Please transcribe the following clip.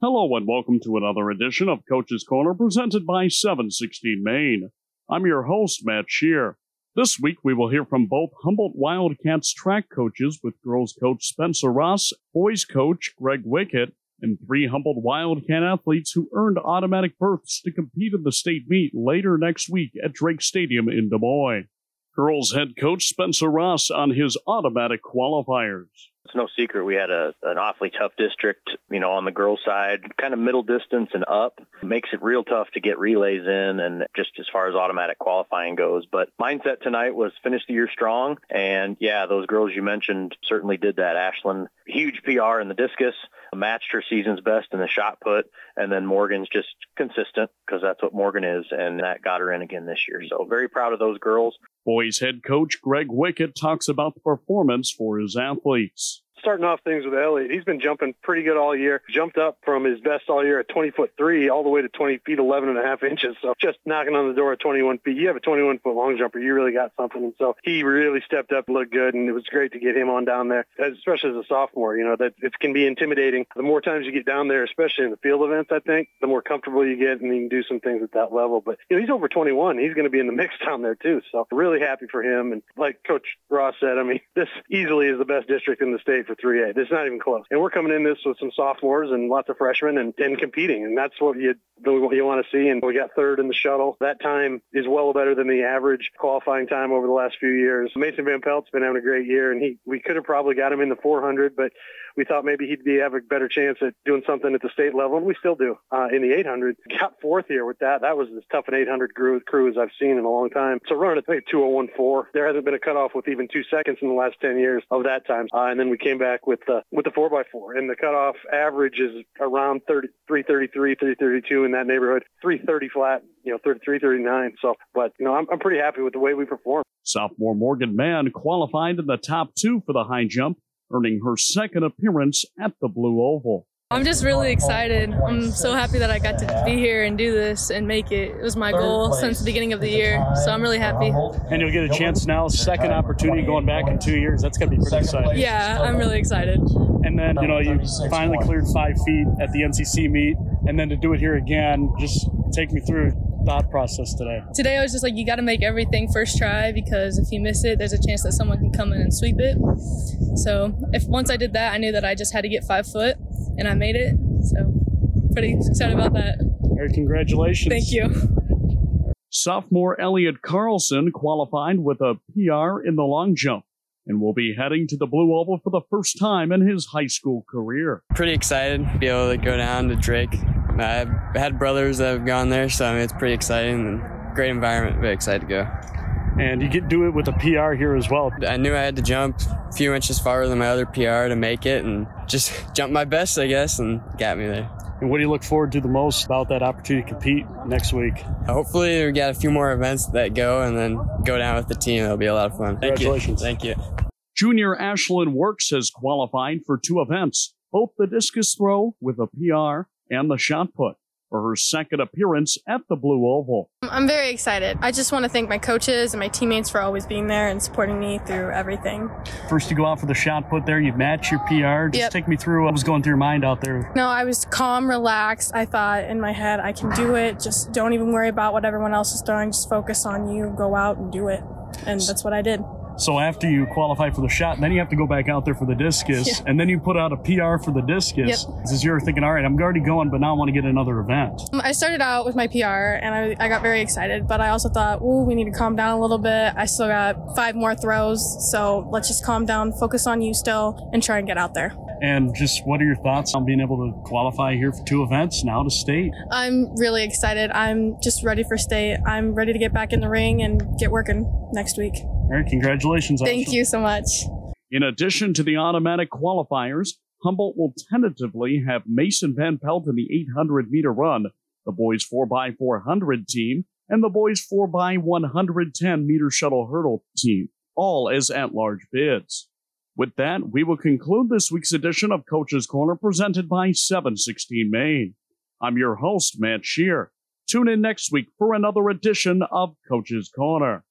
Hello and welcome to another edition of Coach's Corner presented by 716 Maine. I'm your host, Matt Shear. This week we will hear from both Humboldt Wildcats track coaches with girls coach Spencer Ross, boys coach Greg Wickett, and 3 Humboldt Wildcat athletes who earned automatic berths to compete in the state meet later next week at Drake Stadium in Des Moines. Girls head coach Spencer Ross on his automatic qualifiers. It's no secret we had an awfully tough district, on the girls' side, kind of middle distance and up. It makes it real tough to get relays in and just as far as automatic qualifying goes. But mindset tonight was finish the year strong. And, those girls you mentioned certainly did that. Ashlyn, huge PR in the discus, matched her season's best in the shot put. And then Morgan's just consistent because that's what Morgan is. And that got her in again this year. So very proud of those girls. Boys head coach Greg Wickett talks about the performance for his athletes. Starting off things with Elliot, he's been jumping pretty good all year. Jumped up from his best all year at 20'3" all the way to 20 feet 11.5 inches. So just knocking on the door at 21 feet. You have a 21-foot long jumper, you really got something. And so he really stepped up and looked good, and it was great to get him on down there, especially as a sophomore. That it can be intimidating. The more times you get down there, especially in the field events, I think, the more comfortable you get, and you can do some things at that level. But he's over 21. He's going to be in the mix down there too. So really happy for him. And like Coach Ross said, this easily is the best district in the state for 3A. It's not even close. And we're coming in this with some sophomores and lots of freshmen and competing. And that's what you want to see. And we got third in the shuttle. That time is well better than the average qualifying time over the last few years. Mason Van Pelt's been having a great year, and we could have probably got him in the 400, but we thought maybe he'd have a better chance at doing something at the state level, and we still do in the 800. Got fourth here with that. That was as tough an 800 crew as I've seen in a long time. So running at 2:01.4. There hasn't been a cutoff with even 2 seconds in the last 10 years of that time. And then we came back with the 4x4, and the cutoff average is around 333, 332 in that neighborhood. 330 flat, 33, 39. So, but I'm pretty happy with the way we performed. Sophomore Morgan Mann qualified in the top 2 for the high jump, earning her second appearance at the Blue Oval. I'm just really excited. I'm so happy that I got to be here and do this and make it. It was my goal since the beginning of the year, so I'm really happy. And you'll get a chance now, second opportunity going back in 2 years. That's going to be pretty exciting. Yeah, I'm really excited. And then, you finally cleared 5 feet at the NCC meet, and then to do it here again, just take me through thought process today. Today I was just like, you got to make everything first try, because if you miss it, there's a chance that someone can come in and sweep it. So once I did that, I knew that I just had to get 5 foot, and I made it. So pretty excited about that. All right, congratulations. Thank you. Sophomore Elliot Carlson qualified with a PR in the long jump and will be heading to the Blue Oval for the first time in his high school career. Pretty excited to be able to go down to Drake. I've had brothers that have gone there, so it's pretty exciting and great environment. Very excited to go. And you get do it with a PR here as well. I knew I had to jump a few inches farther than my other PR to make it, and just jump my best, I guess, and got me there. And what do you look forward to the most about that opportunity to compete next week? Hopefully we got a few more events that go, and then go down with the team. It'll be a lot of fun. Congratulations. Thank you. Junior Ashlyn Works has qualified for 2 events, both the discus throw with a PR and the shot put, for her second appearance at the Blue Oval. I'm very excited. I just want to thank my coaches and my teammates for always being there and supporting me through everything. First you go out for the shot put there, you match your PR. Just take me through what was going through your mind out there. No, I was calm, relaxed. I thought in my head, I can do it. Just don't even worry about what everyone else is throwing. Just focus on you, go out and do it. And that's what I did. So after you qualify for the shot, then you have to go back out there for the discus, and then you put out a PR for the discus. As you're thinking, all right, I'm already going, but now I want to get another event. I started out with my PR, and I got very excited, but I also thought, ooh, we need to calm down a little bit. I still got 5 more throws, so let's just calm down, focus on you still, and try and get out there. And just what are your thoughts on being able to qualify here for 2 events, now to state? I'm really excited. I'm just ready for state. I'm ready to get back in the ring and get working next week. All right, congratulations. Thank you so much. In addition to the automatic qualifiers, Humboldt will tentatively have Mason Van Pelt in the 800-meter run, the boys 4x400 team, and the boys 4x110-meter shuttle hurdle team, all as at-large bids. With that, we will conclude this week's edition of Coach's Corner presented by 716 Maine. I'm your host, Matt Shear. Tune in next week for another edition of Coach's Corner.